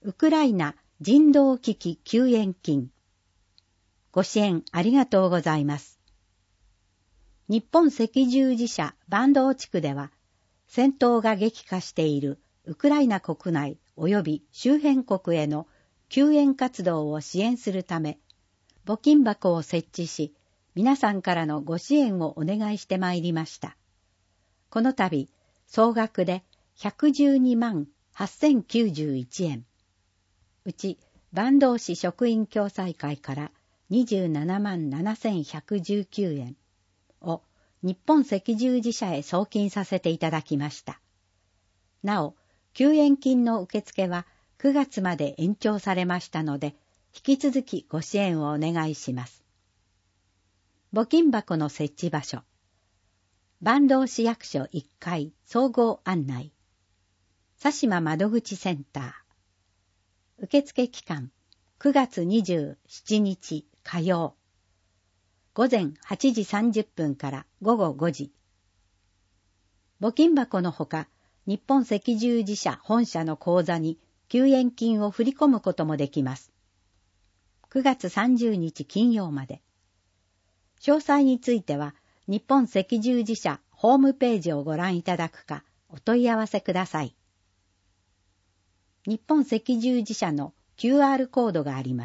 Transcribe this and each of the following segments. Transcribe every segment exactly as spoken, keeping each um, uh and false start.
ウクライナ人道危機救援金。ご支援ありがとうございます。日本赤十字社坂東地区では、戦闘が激化しているウクライナ国内及び周辺国への救援活動を支援するため、募金箱を設置し、皆さんからのご支援をお願いしてまいりました。この度、総額でひゃくじゅうにまんはっせんきゅうじゅういちえん、うち坂東市職員共済会からにじゅうななまんななせんひゃくじゅうきゅうえんを日本赤十字社へ送金させていただきました。なお、救援金の受付はくがつまで延長されましたので、引き続きご支援をお願いします。募金箱の設置場所。坂東市役所いっかい総合案内。佐島窓口センター。受付期間くがつにじゅうしちにち火曜。午前はちじさんじゅっぷんから午後ごじ。募金箱のほか、日本赤十字社本社の口座に救援金を振り込むこともできます。くがつさんじゅうにち金曜まで。詳細については、日本赤十字社ホームページをご覧いただくか、お問い合わせください。日本赤十字社の キューアール コードがあります。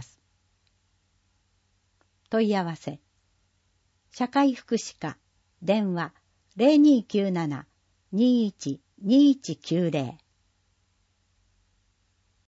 問い合わせ。社会福祉課、電話 ゼロにーきゅうなな にーいち にーいちきゅうゼロ